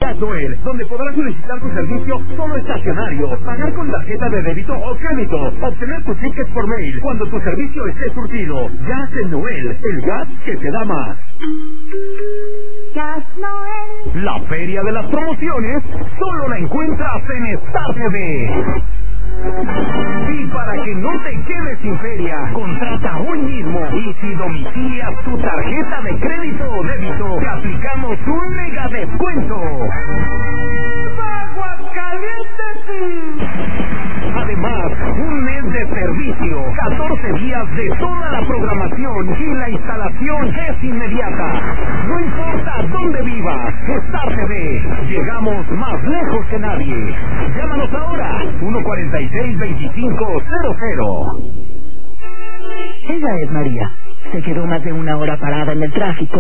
Gas Noel, donde podrás solicitar tu servicio solo estacionario, pagar con tarjeta de débito o crédito, obtener tu ticket por mail cuando tu servicio esté surtido. Gas en Noel, el gas que te da más. Gas Noel. La feria de las promociones solo la encuentras en Star TV. Y para que no te quedes sin feria, contrata hoy mismo y si domicilias tu tarjeta de crédito o débito, te aplicamos un mega descuento. Además, un mes de servicio, 14 días de toda la programación y la instalación es inmediata. No importa dónde vivas, Star TV, llegamos más lejos que nadie. Llámanos ahora, 146-2500. Ella es María. Se quedó más de una hora parada en el tráfico